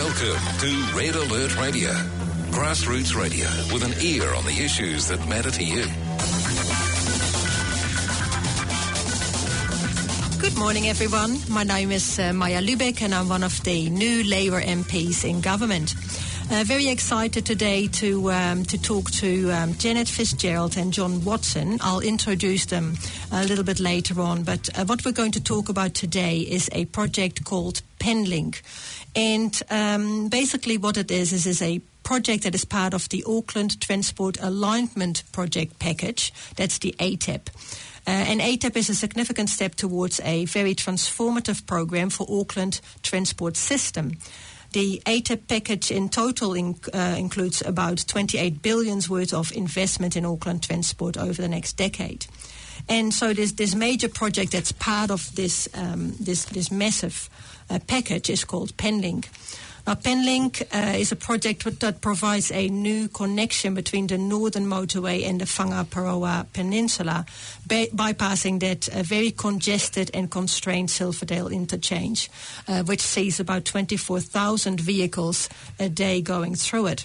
Welcome to Red Alert Radio, grassroots radio with an ear on the issues that matter to you. Good morning, everyone. My name is Maya Lübeck, and I'm one of the new Labour MPs in government. Very excited today to talk to Janet Fitzgerald and John Watson. I'll introduce them a little bit later on, but what we're going to talk about today is a project called Penlink. And basically what it is a project that is part of the Auckland Transport Alignment Project package. That's the ATAP. And ATAP is a significant step towards a very transformative program for Auckland transport system. The ATAP package in total includes about 28 billion worth of investment in Auckland transport over the next decade. And so this major project that's part of this massive package is called Penlink. Now, Penlink is a project that provides a new connection between the Northern Motorway and the Whangaparoa Peninsula, bypassing that very congested and constrained Silverdale interchange, which sees about 24,000 vehicles a day going through it.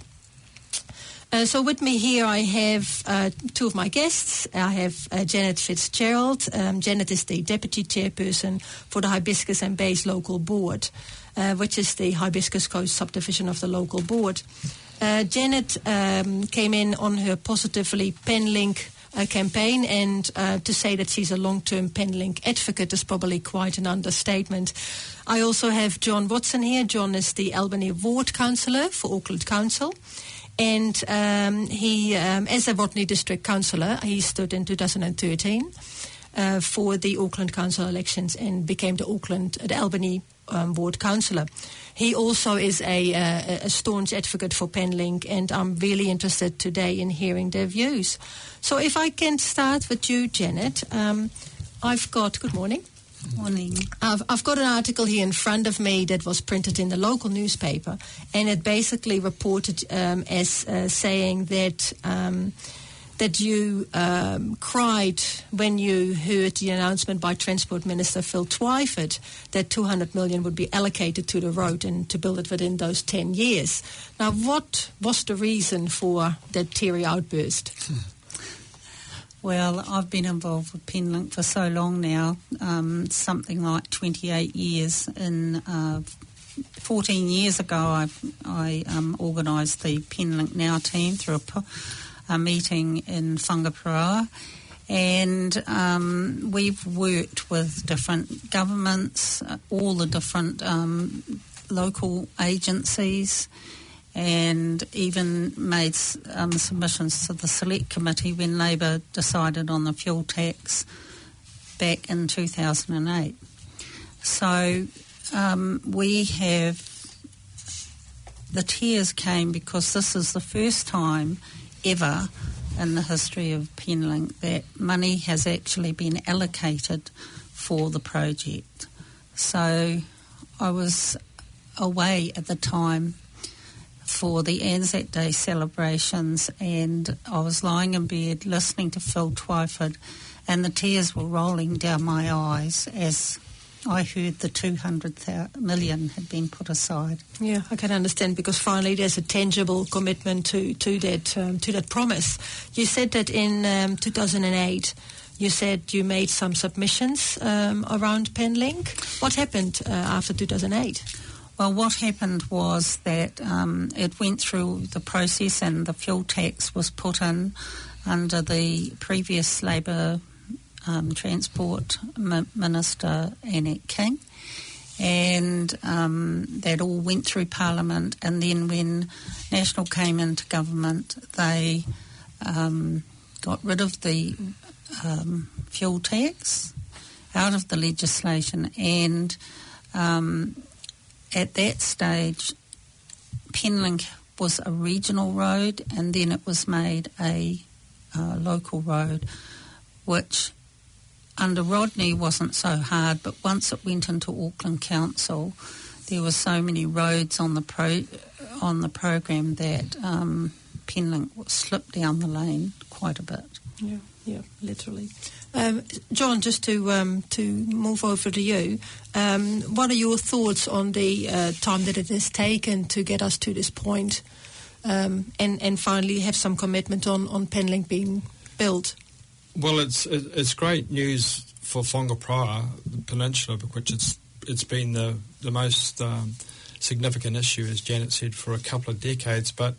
So with me here I have two of my guests. I have Janet Fitzgerald. Janet is the Deputy Chairperson for the Hibiscus and Bays Local Board, which is the Hibiscus Coast subdivision of the local board. Janet came in on her Positively Penlink campaign, and to say that she's a long-term Penlink advocate is probably quite an understatement. I also have John Watson here. John is the Albany Ward Councillor for Auckland Council. And he, as a Wotney District Councillor, he stood in 2013 for the Auckland Council elections and became the Albany Ward Councillor. He also is a staunch advocate for Penlink, and I'm really interested today in hearing their views. So if I can start with you, Janet, good morning. Morning. I've got an article here in front of me that was printed in the local newspaper, and it basically reported as saying that you cried when you heard the announcement by Transport Minister Phil Twyford that 200 million would be allocated to the road and to build it within those 10 years. Now, what was the reason for that teary outburst? Well, I've been involved with Penlink for so long now, something like 28 years. 14 years ago, I organised the Penlink Now team through a meeting in Whangaparoa, and we've worked with different governments, all the different local agencies, and even made submissions to the Select Committee when Labour decided on the fuel tax back in 2008. So the tears came because this is the first time ever in the history of Penlink that money has actually been allocated for the project. So I was away at the time for the Anzac Day celebrations, and I was lying in bed listening to Phil Twyford, and the tears were rolling down my eyes as I heard the 200 million had been put aside. Yeah, I can understand, because finally there's a tangible commitment to that promise. You said that in 2008 you said you made some submissions around Penlink. What happened after 2008? Well, what happened was that it went through the process and the fuel tax was put in under the previous Labour Transport Minister, Annette King, and that all went through Parliament, and then when National came into government, they got rid of the fuel tax out of the legislation, and at that stage, Penlink was a regional road, and then it was made a local road, which under Rodney wasn't so hard, but once it went into Auckland Council, there were so many roads on the program that Penlink slipped down the lane quite a bit. Yeah. Yeah, literally. John, just to move over to you, what are your thoughts on the time that it has taken to get us to this point, and finally have some commitment on Penlink being built? Well, it's great news for Whangapraoa, the peninsula, which it's been the most significant issue, as Janet said, for a couple of decades. But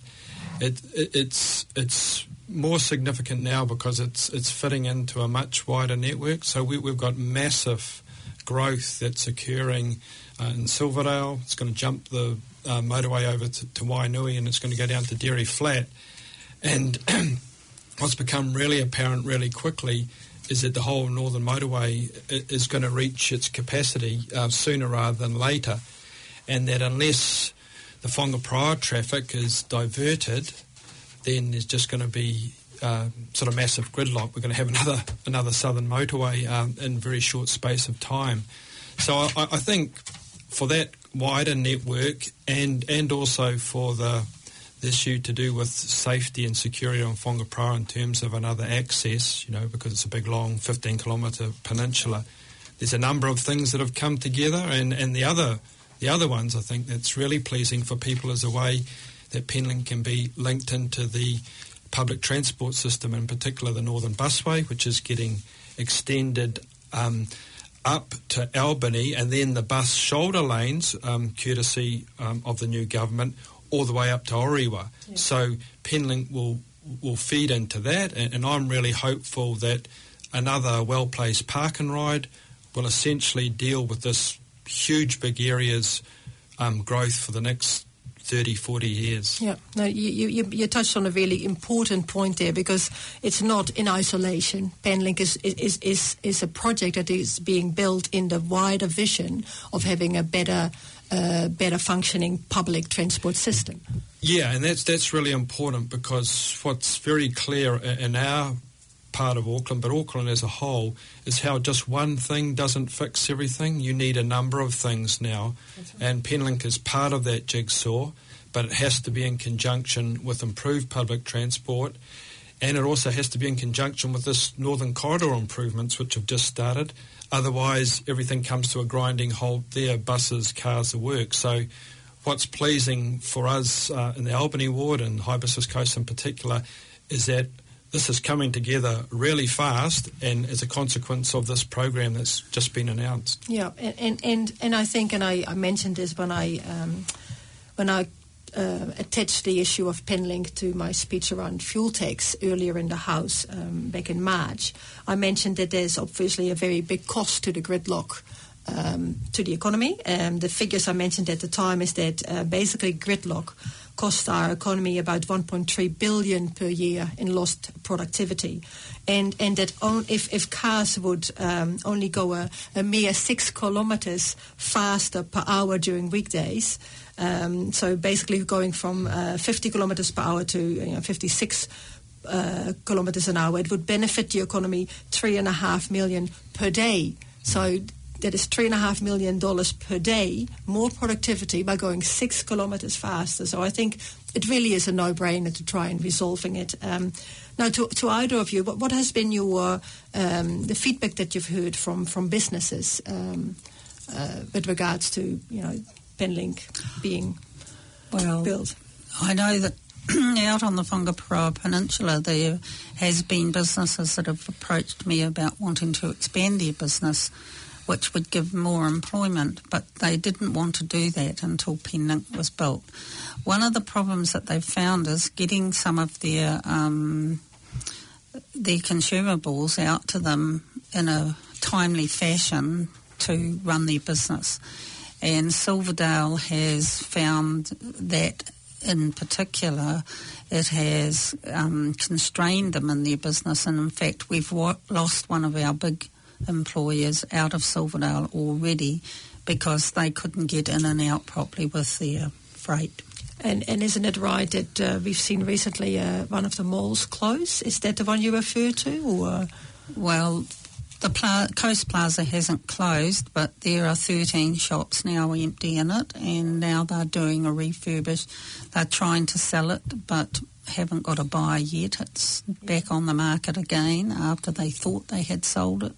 it's more significant now because it's fitting into a much wider network. So we've got massive growth that's occurring in Silverdale. It's going to jump the motorway over to Wainui, and it's going to go down to Dairy Flat. And what's become really apparent really quickly is that the whole Northern Motorway is going to reach its capacity sooner rather than later, and that unless the Whangapraoa traffic is diverted, then there's just going to be sort of massive gridlock. We're going to have another Southern Motorway in a very short space of time. So I think for that wider network and also for the issue to do with safety and security on Whangapraoa in terms of another access, because it's a big, long 15-kilometre peninsula, there's a number of things that have come together, and the other ones I think that's really pleasing for people is a way that Penlink can be linked into the public transport system, in particular the Northern Busway, which is getting extended up to Albany, and then the bus shoulder lanes, courtesy of the new government, all the way up to Orewa. Yeah. So Penlink will feed into that, and I'm really hopeful that another well-placed park and ride will essentially deal with this huge big area's growth for the next 30, 40 years. Yeah, no, you touched on a really important point there, because it's not in isolation. Penlink is a project that is being built in the wider vision of having a better functioning public transport system. Yeah, and that's really important, because what's very clear in our part of Auckland, but Auckland as a whole, is how just one thing doesn't fix everything. You need a number of things now, and Penlink is part of that jigsaw, but it has to be in conjunction with improved public transport, and it also has to be in conjunction with this Northern Corridor improvements, which have just started. Otherwise, everything comes to a grinding halt there, buses, cars, the work. So what's pleasing for us in the Albany ward and Hibiscus Coast in particular is that this is coming together really fast, and as a consequence of this program that's just been announced. Yeah, and I think, and I mentioned this when I attached the issue of Penlink to my speech around fuel tax earlier in the House back in March. I mentioned that there's obviously a very big cost to the gridlock to the economy. The figures I mentioned at the time is that basically gridlock costs our economy about 1.3 billion per year in lost productivity, and that if cars would only go a mere 6 kilometres faster per hour during weekdays, so basically going from 50 kilometres per hour to 56 kilometres an hour, it would benefit the economy $3.5 million per day. So that is $3.5 million per day more productivity by going 6 kilometres faster. So I think it really is a no-brainer to try and resolving it. Now, to either of you, what has been your the feedback that you've heard from businesses with regards to Penlink being built? I know that out on the Whangapraoa Peninsula there has been businesses that have approached me about wanting to expand their business, which would give more employment, but they didn't want to do that until Penlink was built. One of the problems that they've found is getting some of their consumables out to them in a timely fashion to run their business. And Silverdale has found that in particular it has constrained them in their business, and in fact we've lost one of our big employers out of Silverdale already because they couldn't get in and out properly with their freight. And isn't it right that we've seen recently one of the malls close? Is that the one you refer to? Or? Well, The Coast Plaza hasn't closed, but there are 13 shops now empty in it, and now they're doing a refurbish. They're trying to sell it, but haven't got a buyer yet. It's back on the market again after they thought they had sold it.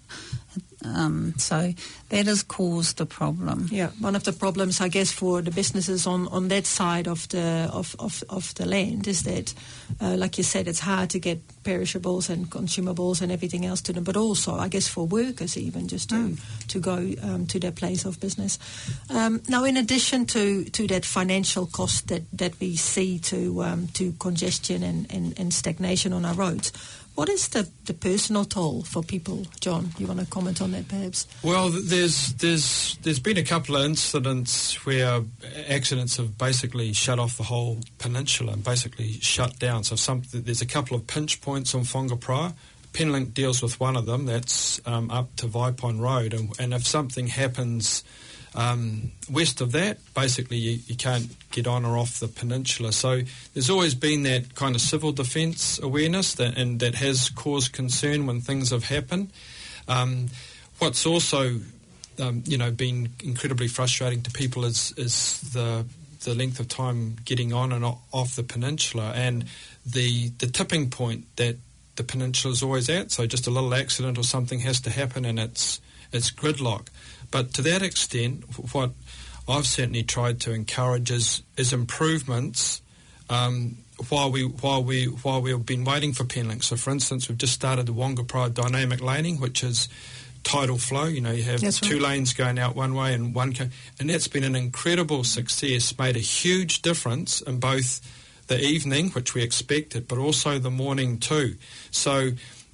So that has caused a problem. Yeah, one of the problems, I guess, for the businesses on that side of the land is that, like you said, it's hard to get perishables and consumables and everything else to them, but also, I guess, for workers even just to go to their place of business. Now, in addition to that financial cost that we see to congestion and stagnation on our roads, what is the personal toll for people, John? You want to comment on that, perhaps? Well, there's been a couple of incidents where accidents have basically shut off the whole peninsula and basically shut down. So there's a couple of pinch points on Whangapraoa. Penlink deals with one of them. That's up to Vaipon Road, and if something happens west of that, basically you can't get on or off the peninsula. So there's always been that kind of civil defence awareness and that has caused concern when things have happened. What's also been incredibly frustrating to people is the length of time getting on and off the peninsula, and the tipping point that the peninsula is always at. So just a little accident or something has to happen and it's gridlock. But to that extent, what I've certainly tried to encourage is improvements while we've been waiting for Penlink. So, for instance, we've just started the Whangapraoa dynamic laning, which is tidal flow. You have two lanes going out one way and and that's been an incredible success. Made a huge difference in both the evening, which we expected, but also the morning too. So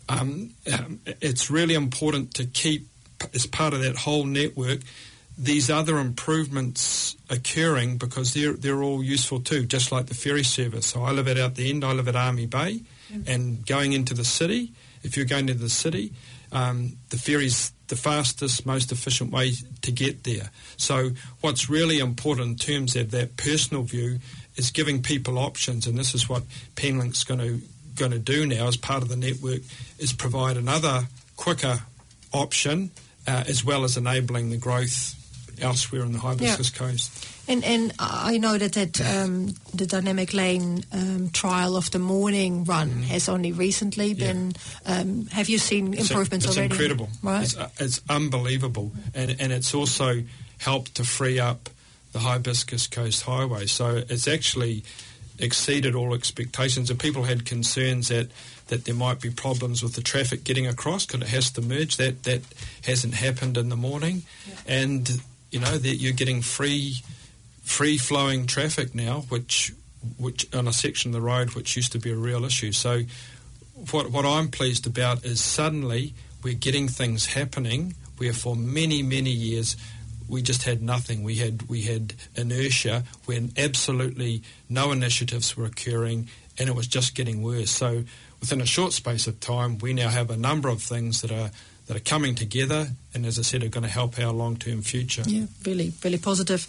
it's really important to keep, as part of that whole network, these other improvements occurring, because they're all useful too, just like the ferry service. So I live out the end, I live at Army Bay, and going into the city, if you're going to the city, the ferry's the fastest, most efficient way to get there. So what's really important in terms of that personal view is giving people options, and this is what Penlink's going to do now as part of the network, is provide another quicker option, as well as enabling the growth elsewhere in the Hibiscus Coast. And I know that the dynamic lane trial of the morning run has only recently been. Have you seen improvements already? It's incredible. Right. It's unbelievable, and it's also helped to free up the Hibiscus Coast Highway. So it's actually exceeded all expectations. And people had concerns that there might be problems with the traffic getting across because it has to merge. That hasn't happened in the morning, and that you're getting free flowing traffic now, which on a section of the road which used to be a real issue. So what I'm pleased about is suddenly we're getting things happening where for many years we just had nothing. We had inertia when absolutely no initiatives were occurring, and it was just getting worse. So within a short space of time, we now have a number of things that are coming together, and as I said, are going to help our long-term future. Yeah, really, really positive.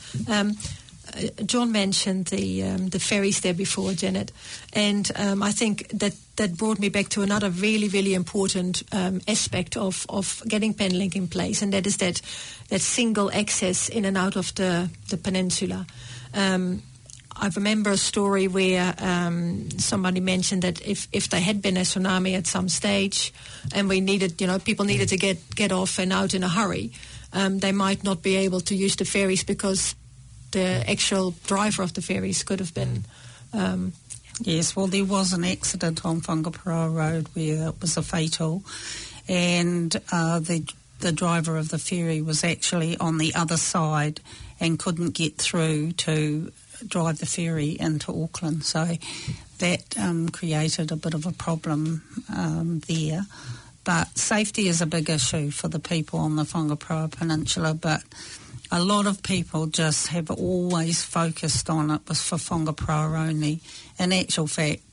John mentioned the ferries there before, Janet, and I think that brought me back to another really, really important aspect of getting Penlink in place, and that is that single access in and out of the peninsula. I remember a story where somebody mentioned that if there had been a tsunami at some stage and we needed, people needed to get off and out in a hurry, they might not be able to use the ferries because the actual driver of the ferries could have been... Yes, well, there was an accident on Whangapraoa Road where it was a fatal, and the driver of the ferry was actually on the other side and couldn't get through to drive the ferry into Auckland. So that created a bit of a problem there. But safety is a big issue for the people on the Whangapraoa Peninsula, but a lot of people just have always focused on it was for Whangapraoa only. In actual fact,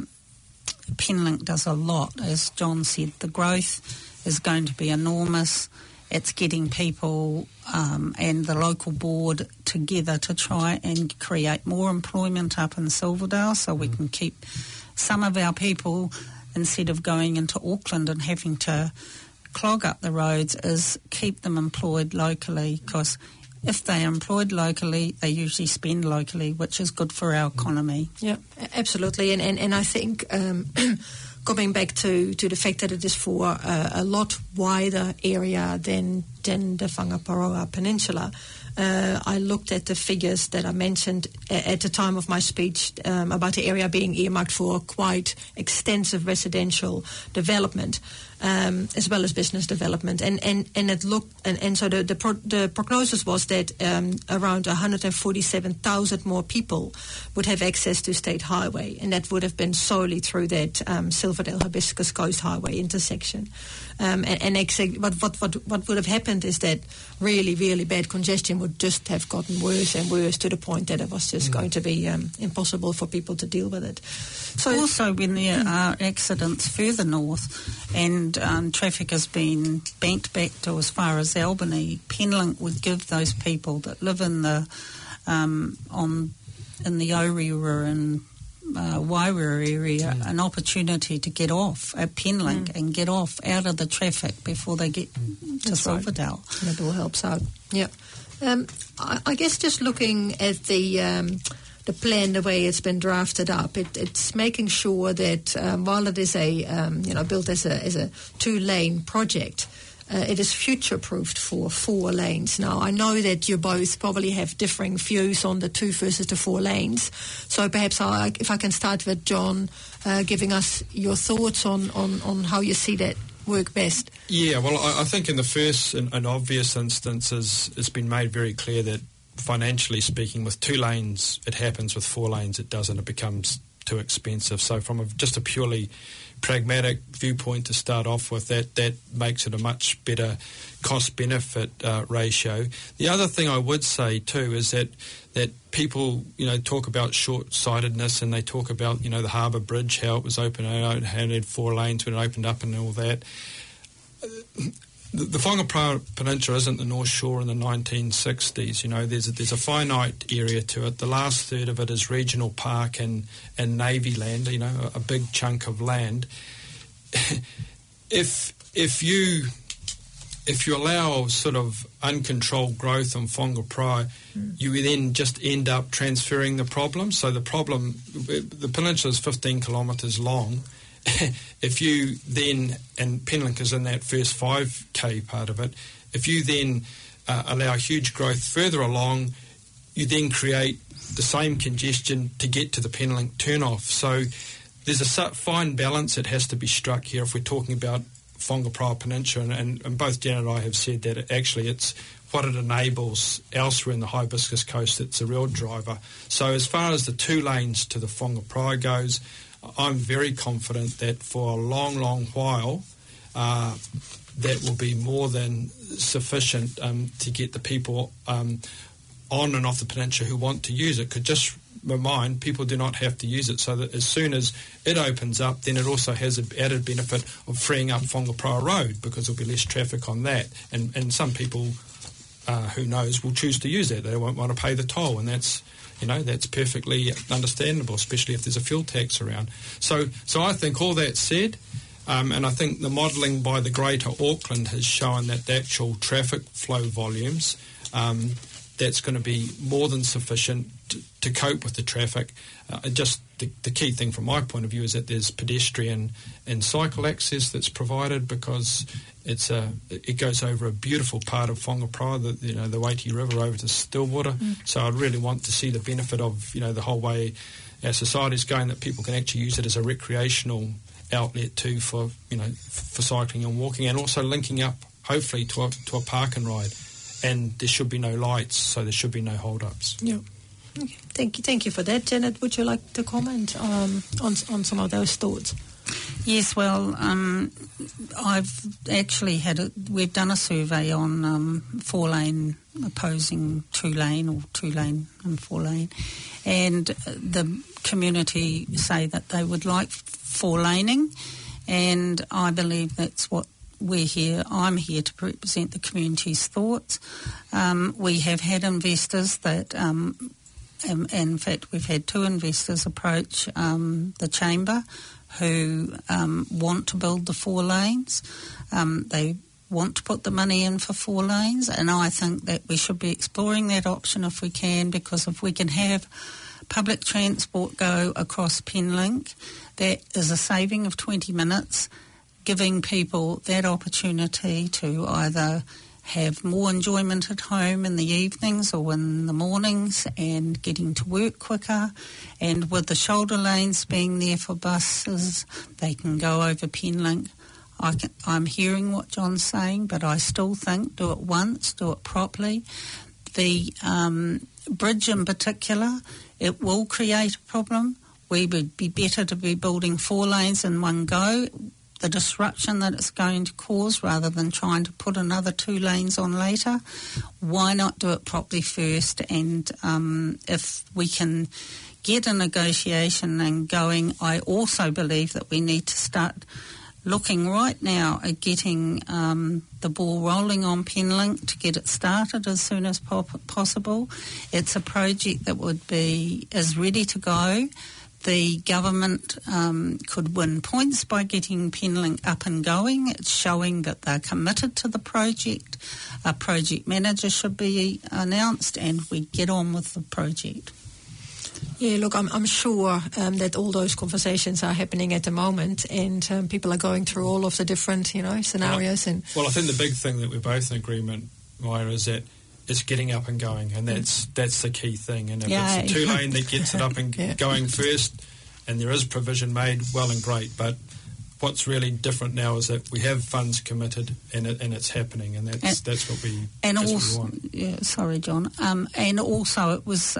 Penlink does a lot. As John said, the growth is going to be enormous. It's getting people and the local board together to try and create more employment up in Silverdale so we can keep some of our people, instead of going into Auckland and having to clog up the roads is keep them employed locally, because if they are employed locally, they usually spend locally, which is good for our economy. Yeah, absolutely. And I think coming back to the fact that it is for a lot wider area than the Whangaparoa Peninsula, I looked at the figures that I mentioned at the time of my speech about the area being earmarked for quite extensive residential development, as well as business development, and it looked and so the prognosis was that around 147,000 more people would have access to State Highway, and that would have been solely through that Silverdale Hibiscus Coast Highway intersection. And what would have happened is that really bad congestion would just have gotten worse and worse to the point that it was just going to be impossible for people to deal with it. So also, when there are accidents further north and traffic has been banked back to as far as Albany, Penlink would give those people that live in the Orewa and Wairua area an opportunity to get off at Penlink and get off out of the traffic before they get to Silverdale. Right. That all helps out. Yeah. I guess just looking at the plan, the way it's been drafted up, it's making sure that while it is built as a 2-lane project, it is future-proofed for 4 lanes. Now, I know that you both probably have differing views on the 2 versus the 4 lanes. So perhaps if I can start with John, giving us your thoughts on how you see that work best. Yeah, well, I think in the first and obvious instances, it's been made very clear that financially speaking, with 2 lanes, it happens. With 4 lanes, it doesn't. It becomes too expensive. So from just a purely pragmatic viewpoint to start off with, that makes it a much better cost-benefit ratio. The other thing I would say too is that people, talk about short-sightedness, and they talk about, the Harbour Bridge, how it was open, how it had 4 lanes when it opened up and all that. The Whangaparoa Peninsula isn't the North Shore in the 1960s. There's a finite area to it. The last third of it is regional park and Navy land, a big chunk of land. If you allow sort of uncontrolled growth on Whangaparoa, you then just end up transferring the problem. So the peninsula is 15 kilometres long. If you then, and Penlink is in that first 5k part of it, if you then allow huge growth further along, you then create the same congestion to get to the Penlink turnoff. So there's a fine balance that has to be struck here if we're talking about Whangaparoa Peninsula, and both Jan and I have said that it's what it enables elsewhere in the Hibiscus Coast that's a real driver. So as far as the 2 lanes to the Whangaparoa goes, I'm very confident that for a long, long while that will be more than sufficient to get the people on and off the peninsula who want to use it. Could just remind people do not have to use it, so that as soon as it opens up, then it also has an added benefit of freeing up Whangaparoa Road, because there'll be less traffic on that. And some people, who knows, will choose to use that. They won't want to pay the toll, and that's perfectly understandable, especially if there's a fuel tax around. So I think all that said, and I think the modelling by the Greater Auckland has shown that the actual traffic flow volumes, that's going to be more than sufficient to cope with the traffic. Just the key thing from my point of view is that there's pedestrian and cycle access that's provided, because it goes over a beautiful part of Whangaparoa, the Waiti River over to Stillwater. So I'd really want to see the benefit of the whole way our society's going, that people can actually use it as a recreational outlet too for cycling and walking, and also linking up hopefully to a park and ride. And there should be no lights, so there should be no hold-ups. Yeah. Okay. Thank you for that. Janet, would you like to comment on some of those thoughts? Yes, well, I've actually we've done a survey on 4-lane opposing 2-lane, or 2-lane and 4-lane, and the community say that they would like 4-laning, and I believe that's what I'm here to represent the community's thoughts. We have had investors that, in fact, we've had 2 investors approach the Chamber who want to build the 4 lanes. They want to put the money in for 4 lanes, and I think that we should be exploring that option if we can, because if we can have public transport go across Penlink, that is a saving of 20 minutes, giving people that opportunity to either have more enjoyment at home in the evenings or in the mornings and getting to work quicker. And with the shoulder lanes being there for buses, they can go over Penlink. I'm hearing what John's saying, but I still think do it once, do it properly. The bridge in particular, it will create a problem. We would be better to be building 4 lanes in one go. The disruption that it's going to cause, rather than trying to put another 2 lanes on later. Why not do it properly first? And if we can get a negotiation and going, I also believe that we need to start looking right now at getting the ball rolling on Penlink to get it started as soon as possible. It's a project that is ready to go. The government could win points by getting Penlink up and going. It's showing that they're committed to the project. A project manager should be announced, and we get on with the project. Yeah, look, I'm sure that all those conversations are happening at the moment, and people are going through all of the different, scenarios. Well, I think the big thing that we're both in agreement, Maya, is that it's getting up and going, and that's the key thing. And if it's a 2-lane that gets it up and going first, and there is provision made, well and great. But what's really different now is that we have funds committed, and it's happening, and that's what we want. Yeah, sorry, John. And also, it was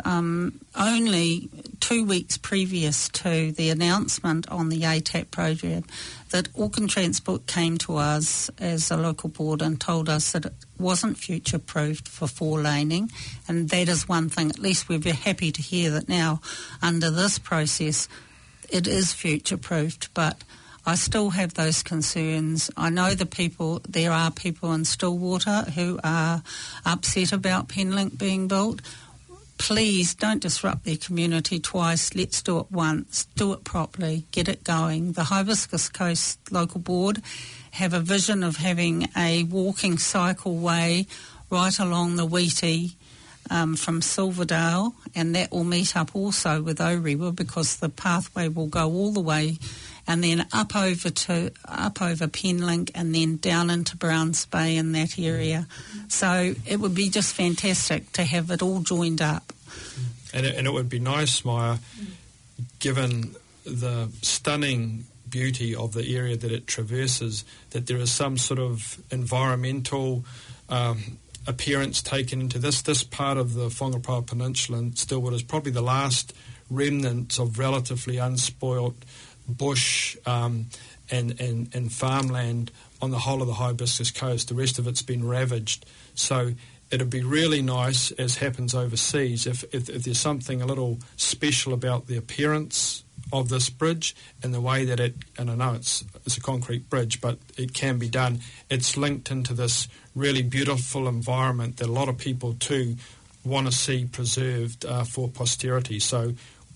only 2 weeks previous to the announcement on the ATAP program that Auckland Transport came to us as a local board and told us that it wasn't future-proofed for 4-laning, and that is one thing. At least we're very happy to hear that now, under this process, it is future-proofed, but I still have those concerns. I know there are people in Stillwater who are upset about Penlink being built. Please don't disrupt their community twice. Let's do it once. Do it properly. Get it going. The Hibiscus Coast Local Board have a vision of having a walking cycleway right along the Wheatie from Silverdale, and that will meet up also with Orewa, because the pathway will go all the way and then up over Penlink and then down into Browns Bay in that area. So it would be just fantastic to have it all joined up. And it would be nice, Maya, given the stunning beauty of the area that it traverses, that there is some sort of environmental appearance taken into this. This part of the Whangaparāoa Peninsula and Stillwater is probably the last remnants of relatively unspoilt bush and farmland on the whole of the Hibiscus Coast. The rest of it's been ravaged. So it'd be really nice, as happens overseas, if there's something a little special about the appearance of this bridge and the way that and I know it's a concrete bridge, but it can be done. It's linked into this really beautiful environment that a lot of people too want to see preserved for posterity. So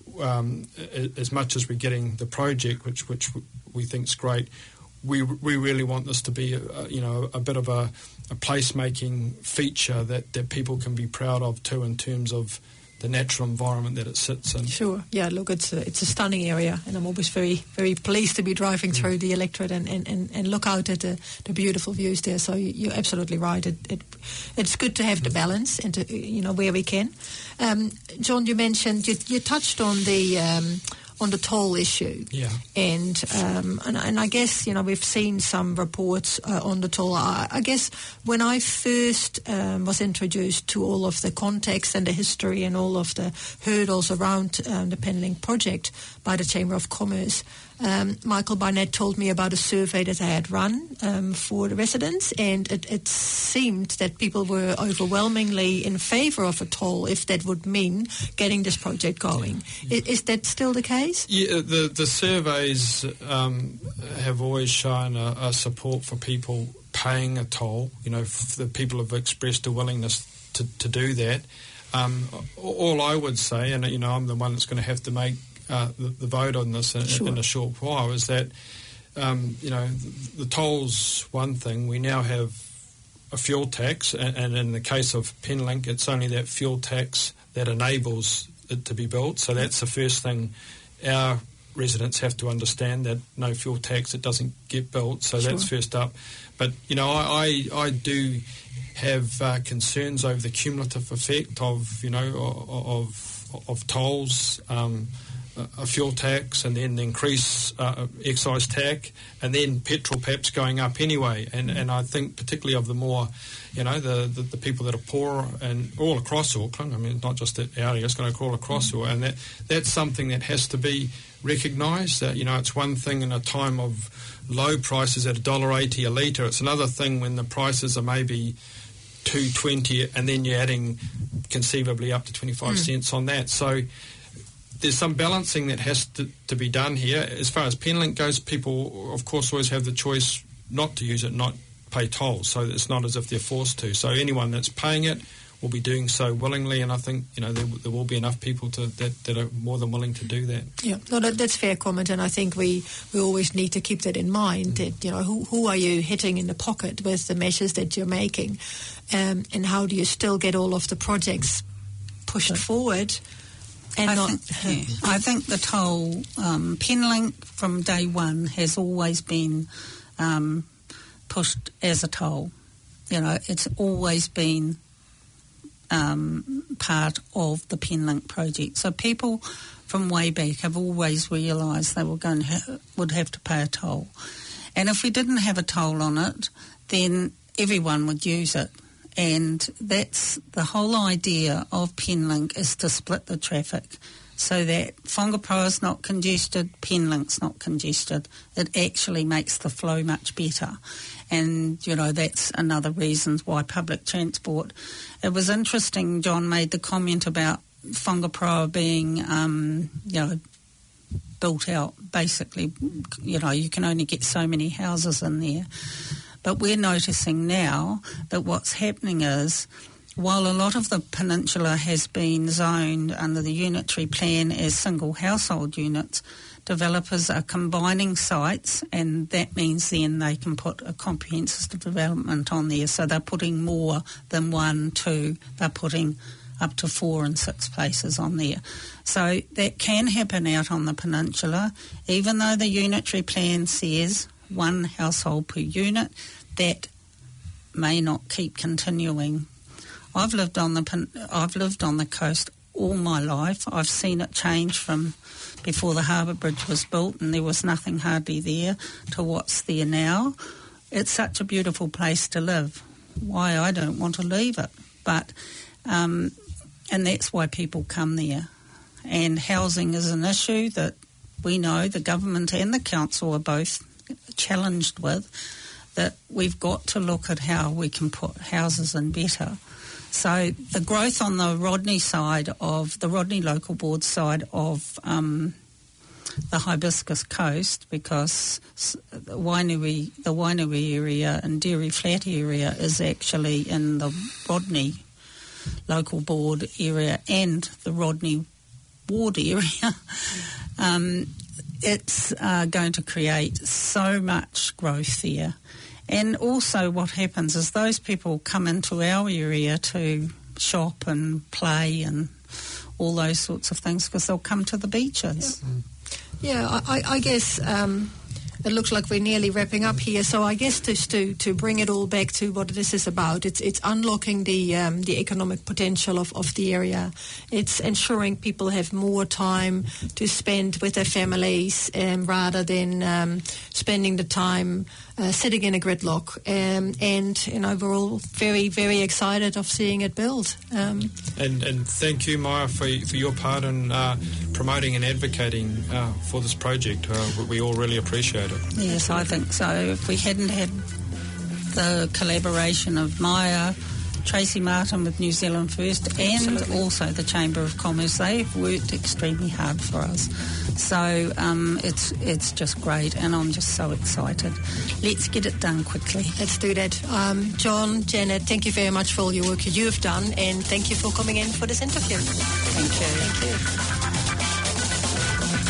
as much as we're getting the project, which we think's great, we really want this to be a bit of a place-making feature that people can be proud of too, in terms of the natural environment that it sits in. Sure, yeah. Look, it's a stunning area, and I'm always very, very pleased to be driving through the electorate and look out at the beautiful views there. So you're absolutely right. It's good to have the balance and to, where we can. John, you mentioned you touched on the toll issue. Yeah. And I guess, we've seen some reports on the toll. I guess when I first was introduced to all of the context and the history and all of the hurdles around the Penlink project by the Chamber of Commerce, Michael Barnett told me about a survey that I had run for the residents, and it seemed that people were overwhelmingly in favour of a toll if that would mean getting this project going. Yeah. Is that still the case? Yeah, the surveys have always shown a support for people paying a toll. The people have expressed a willingness to do that. All I would say, and I'm the one that's going to have to make the vote on this in a short while, is that the toll's one thing. We now have a fuel tax, and in the case of Penlink, it's only that fuel tax that enables it to be built. So that's the first thing our residents have to understand, that no fuel tax, it doesn't get built. So that's first up. But, I do have concerns over the cumulative effect of tolls, a fuel tax, and then the increased excise tax, and then petrol perhaps going up anyway. And I think particularly of the more, the people that are poor and all across Auckland. I mean, not just at Aotea, it's going to go all across Auckland. And that's something that has to be recognised. That, it's one thing in a time of low prices at $1.80 a litre. It's another thing when the prices are maybe $2.20, and then you're adding conceivably up to 25 cents on that. So there's some balancing that has to be done here. As far as Penlink goes, people, of course, always have the choice not to use it, not pay tolls. So it's not as if they're forced to. So anyone that's paying it will be doing so willingly, and I think there will be enough people that are more than willing to do that. Yeah, no, that's fair comment, and I think we always need to keep that in mind. That who are you hitting in the pocket with the measures that you're making, and how do you still get all of the projects pushed forward? And I think the toll, Penlink from day one has always been pushed as a toll. It's always been part of the Penlink project. So people from way back have always realised they would have to pay a toll. And if we didn't have a toll on it, then everyone would use it. And that's the whole idea of Penlink, is to split the traffic so that Whangapaoa is not congested, Penlink's not congested. It actually makes the flow much better. And, that's another reason why public transport. It was interesting, John made the comment about Whangapaoa being, built out. Basically, you can only get so many houses in there. But we're noticing now that what's happening is, while a lot of the peninsula has been zoned under the unitary plan as single household units, developers are combining sites, and that means then they can put a comprehensive development on there. So they're putting more than 1, 2, they're putting up to 4 and 6 places on there. So that can happen out on the peninsula, even though the unitary plan says 1 household per unit. That may not keep continuing. I've lived on the coast all my life. I've seen it change from before the Harbour Bridge was built and there was nothing hardly there to what's there now. It's such a beautiful place to live. Why I don't want to leave it, but and that's why people come there. And housing is an issue that we know the government and the council are both challenged with, that we've got to look at how we can put houses in better. So the growth on the Rodney side of the Rodney Local Board side of the Hibiscus Coast, because the Wainui area and Dairy Flat area is actually in the Rodney Local Board area and the Rodney Ward area. It's going to create so much growth there. And also what happens is those people come into our area to shop and play and all those sorts of things because they'll come to the beaches. Yeah, I guess it looks like we're nearly wrapping up here. So I guess just to bring it all back to what this is about, it's unlocking the economic potential of the area. It's ensuring people have more time to spend with their families rather than spending the time sitting in a gridlock. And we're all very, very excited of seeing it build. And thank you, Maya, for your part in promoting and advocating for this project. We all really appreciate it. Yes, I think so. If we hadn't had the collaboration of Maya, Tracy Martin with New Zealand First, and also the Chamber of Commerce, they've worked extremely hard for us. So it's just great, and I'm just so excited. Let's get it done quickly. Let's do that. John, Janet, thank you very much for all your work you have done, and thank you for coming in for this interview. Thank you. Thank you.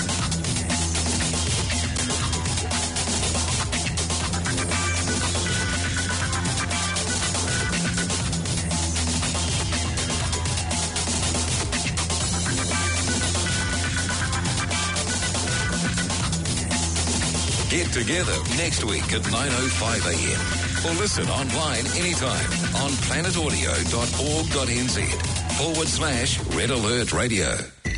Get together next week at 9:05 a.m. or listen online anytime on planetaudio.org.nz/Red Alert Radio.